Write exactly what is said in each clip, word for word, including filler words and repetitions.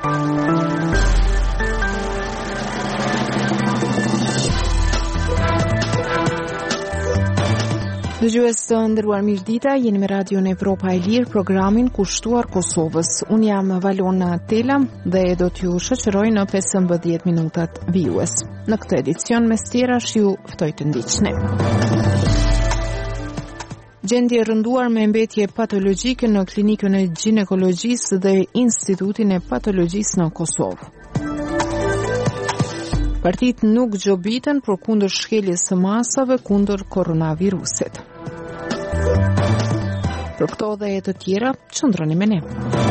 Dëgjues të nderuar, mirëdita, jeni me Radion Evropa e Lirë, programin kushtuar Kosovës. Unë jam Valona Tela dhe do t'ju shoqëroj në pesëmbëdhjetë minutat vijues. Në këtë edicion mes tjerash ju ftoj të ndiqni. Gjendje rënduar me mbetje patologjike në klinikën e ginekologjisë dhe Institutin e Patologjisë në Kosovë. Partit nuk gjobiten për kundër shkeljes së masave kundër koronavirusit. Për këto dhe e të tjera, qëndroni me ne.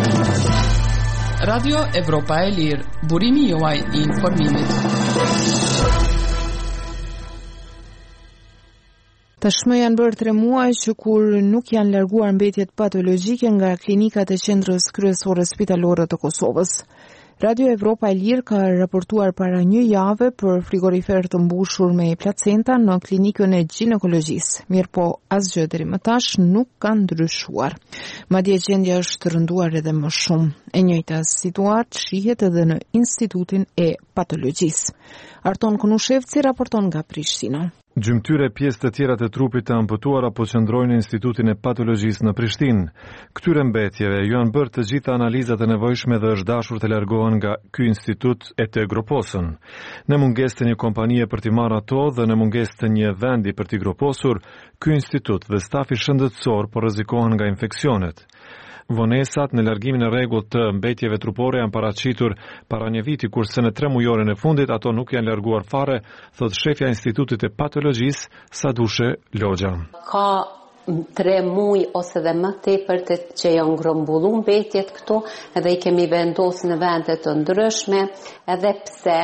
Radio Evropa e Lirë, burimi juaj i informimit. Tashmë janë bërë tre muaj që kur nuk janë larguar mbetjet patologjike nga klinikat e qendrës kryesore spitalore të Kosovës. Radio Evropa e Lirë ka raportuar para një jave për frigorifer të mbushur me placenta në klinikën e ginekologjisë. Mirë po, asgjë deri më tash nuk ka ndryshuar. Madje gjendja është rënduar edhe më shumë. E njëjta situatë shihet edhe në Institutin e Patologjisë. Arton Konushevci raporton nga Prishtina. Gjymtyre pjesë të tjera të trupit të amputuara po qëndrojnë në Institutin e Patologjisë në Prishtinë. Këtyre mbetjeve ju janë bërë të gjitha analizat e nevojshme dhe është dashur të largohen nga ky institut e të groposën. Në mungesë të një kompanie për t'i marrë ato dhe në mungesë të një vendi për t'i groposur, ky institut dhe stafi shëndetësor po rrezikohen nga infeksionet. Vonesat në largimin e rregullt të mbetjeve trupore janë paraqitur para një viti, kurse në tre mujoren e fundit ato nuk janë larguar fare, thot shefja e Institutit të Patologjisë Sadushe Logja. Ka tre muj ose dhe më tepër të që janë grëmbullu mbetjet këtu, edhe i kemi vendosur në vende të ndryshme, edhe pse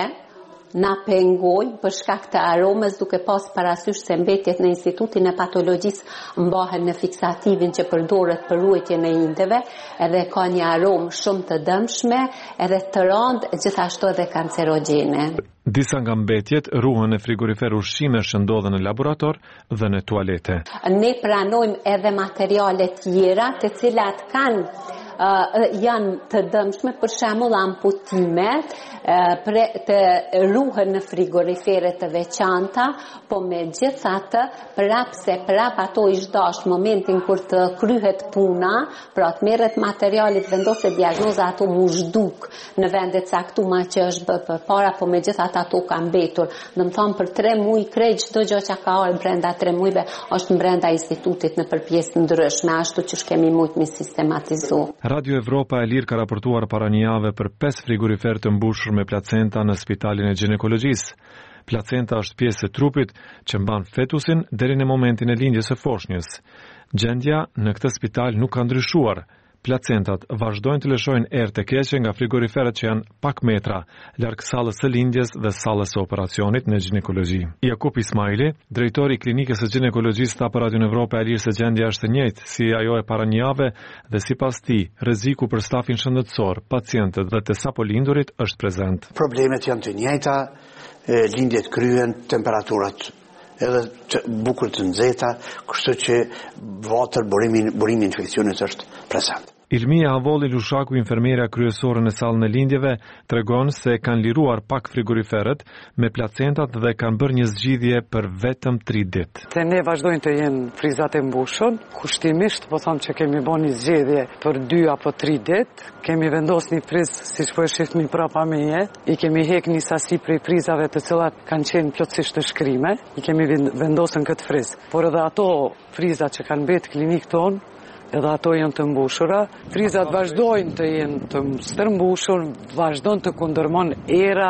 na pengojnë për shkak të aromës, duke pas parasysh se mbetjet në Institutin e Patologjisë mbahen në fiksativin që përdoret për ruajtjen e indeve, edhe ka një aromë shumë të dëmshme, edhe të rëndë, gjithashtu edhe kancerogjene. Disa nga mbetjet ruhen në frigorifer ushqime që ndodhen në laborator dhe në tualete. Ne pranojmë edhe materiale tjera të cilat kanë Uh, janë të dëmshme, për shembull amputime, uh, pre, të ruhen në frigorifere të veçanta, po me gjithatë, prap se prap ato i zhdash momentin kur të kryhet puna, pra të merret materialit, vendose diagnoza, ato mu zhduk në vendet caktuma që është bë për para, po me gjithatë ato ka mbetur. Dhe më thonë, për tre muj krejt, çdo gjë që ka ardhur brenda tre mujve është brenda institutit në përpjesë ndryshme, ashtu që kemi mujt me sistematizu. Radio Evropa e Lirë ka raportuar para një jave për pesë frigorifer të mbushur me placenta në Spitalin e Ginekologjisë. Placenta është pjesë e trupit që mban fetusin deri në momentin e lindjes së foshnjës. Gjendja në këtë spital nuk ka ndryshuar. Placentat vazhdojnë të lëshojnë erë të keqe nga frigoriferet që janë pak metra larg sallës së lindjes dhe sallës së operacionit në ginekologji. Jakub Ismaili, drejtori i klinikës së ginekologjisë, tha për Radion Evropa e Lirë se gjendja është e njëjtë si ajo e para një jave dhe sipas tij, rreziku për stafin shëndetësor, pacientët dhe të sapolindurit është prezent. Problemet janë të njëjta, lindjet kryen, temperaturat edhe të bukur të nxehta, kështu që vatër burimi burimi infeksionit është prezant. Ilmia Avolli Lushaku, infermiera kryesore në sallën e lindjeve, tregon se kanë liruar pak frigoriferet me placentat dhe kanë bërë një zgjidhje për vetëm tri ditë. Se ne vazhdojnë të jenë frizat e mbushur, kushtimisht po them që kemi bën një zgjedhje për dy apo tri ditë, kemi vendosur një friz siç po e shihni prapa meje, i kemi heq një sasi prej frizave të cilat kanë qenë plotësisht të shkrime, i kemi vendosur në këtë friz. Por edhe ato frizat që kanë mbetë klinik tonë, edhe ato janë të mbushura. Frizat vazhdojnë të jenë të stërmbushur, vazhdojnë të kundërmon era,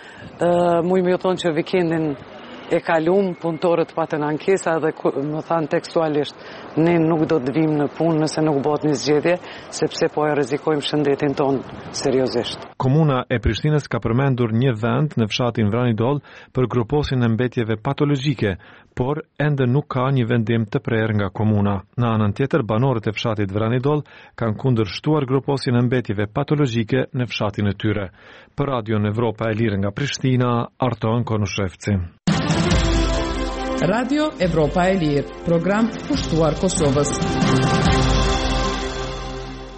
mu i me thonë që vikendin e kalum, punëtorët patën ankesa dhe më thanë tekstualisht, ne nuk do të vim në punë nëse nuk bëhet një zgjedhje, sepse po e rrezikojmë shëndetin tonë seriozisht. Komuna e Prishtinës ka përmendur një vend në fshatin Vranidol për gruposin e mbetjeve patologjike, por ende nuk ka një vendim të prerë nga komuna. Në anën tjetër, banorët e fshatit Vranidol kanë kundërshtuar gruposin e mbetjeve patologjike në fshatin e tyre. Për Radion Evropa e Lirë nga Prishtina, Arton Konushevci. Radio Evropa e Lirë, program kushtuar Kosovës.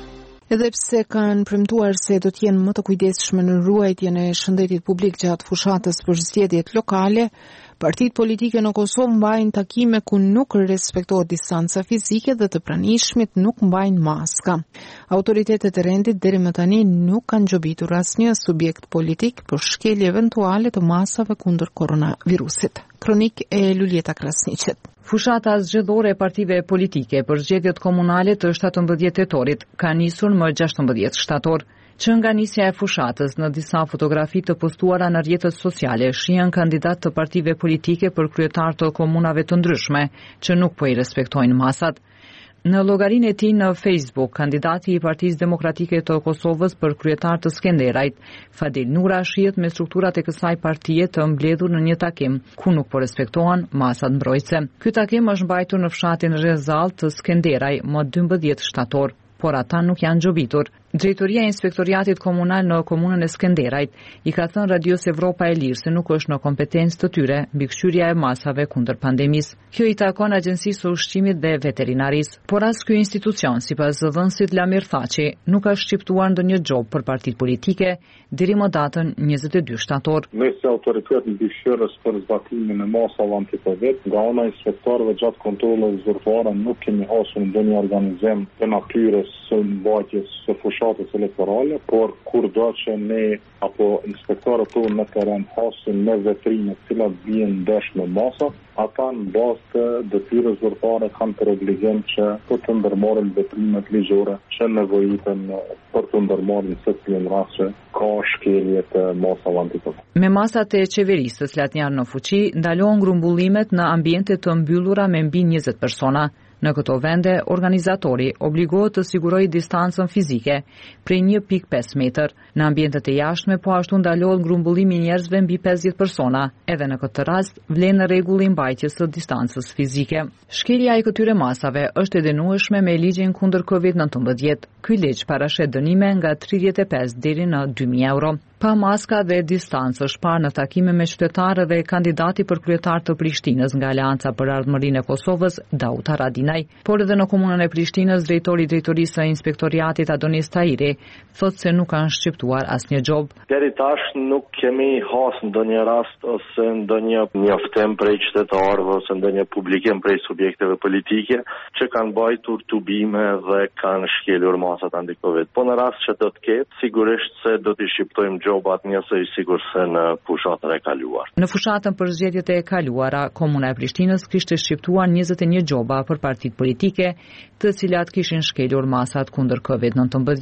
Edhe pse kanë premtuar se do të jenë më të kujdesshme në ruajtjen e shëndetit publik gjatë fushatës për zgjedhjet lokale, partitë politike në Kosovë mbajnë takime ku nuk respektohet distanca fizike dhe të pranishmit nuk mbajnë maska. Autoritetet e rendit deri më tani nuk kanë gjobitur asnjë subjekt politik për shkelje eventuale të masave kundër koronavirusit. Kronik e Luljeta Krasniqet. Fushata zgjedhore e partive politike për zgjedhjet komunale të shtatëmbëdhjetë tetorit ka nisur më gjashtëmbëdhjetë shtator. Që nga nisja e fushatës në disa fotografi të postuara në rrjetet sociale shihen kandidat të partive politike për kryetar të komunave të ndryshme që nuk po i respektojnë masat. Në llogarinë e tij në Facebook, kandidati i Partisë Demokratike të Kosovës për kryetar të Skenderajt, Fadil Nura, shihet me strukturat e kësaj partie të mbledhur në një takim ku nuk po respektohen masat mbrojtëse. Ky takim është mbajtur në fshatin Rezall të Skenderaj më dymbëdhjetë shtator, por ata nuk janë gjobitur. Drejtoria e Inspektoriatit Komunal në komunën e Skenderajt i ka thënë Radios Evropa e Lirë se nuk është në kompetencë të tyre mbikëqyrja e masave kundër pandemisë. Kjo i takon Agjencisë së Ushqimit dhe Veterinarisë, por as ky institucion, sipas zëvendësit Lamir Thaçi, nuk ka shqiptuar ndonjë gjop për partitë politike deri më datën njëzet e dy shtator. Me si autoritet mbikëqyrës për zbatimin e masave anti-Covid, nga ana e inspektorëve gjatë kontrolleve zyrtare nuk kemi hasur ndonjë organizim të natyrës së mbajtjes së fushatës elektorale, por kur do që ne apo inspektorët tonë në teren hasin me veprime të cilat bien ndesh me masa, ata në bazë të detyrës zyrtare kanë për obligim që të të ndërmarrin veprimet ligjore që nevojiten për të ndërmarrë se cilin rast që ka shkelje të masave anti-Covid. Me masat e qeverisë të cilat janë në fuqi, ndalohen grumbullimet në ambiente të mbyllura me mbi njëzet persona. Në këto vende, organizatori obligohet të sigurojë distancën fizike prej një pikë pesë metër. Në ambientet e jashtme po ashtu ndalohet grumbullimi i njerëzve mbi pesëdhjetë persona. Edhe në këtë rast vlen rregulli i mbajtjes së distancës fizike. Shkelja e këtyre masave është e dënueshme me ligjin kundër kovid nëntëmbëdhjetë. Ky ligj parashet dënime nga tridhjetë e pesë deri në dy mijë euro. Pa maska dhe distancë është parë në takime me qytetarë dhe kandidati për kryetar të Prishtinës nga Aleanca për Ardhmërinë e Kosovës, Daut Haradinaj. Por edhe në komunën e Prishtinës, drejtori i drejtorisë së inspektoriatit Adonis Tahiri thotë se nuk kanë shqiptuar asnjë gjob. Deri tash nuk kemi hasë ndonjë rast ose ndonjë njoftim prej qytetarëve ose ndonjë publikim prej subjekteve politike që kanë bajtur tubime dhe kanë shkelur masat anti-Covid. Po në rast që do të ketë, sigurisht se do t'i shqiptojmë gjobat njësoj sigur se në fushatën e kaluar. Në fushatën për zgjedhjet e kaluara, komuna e Prishtinës kishte shqiptuar njëzet e një gjoba për partitë politike, të cilat kishin shkelur masat kundër kovid nëntëmbëdhjetë.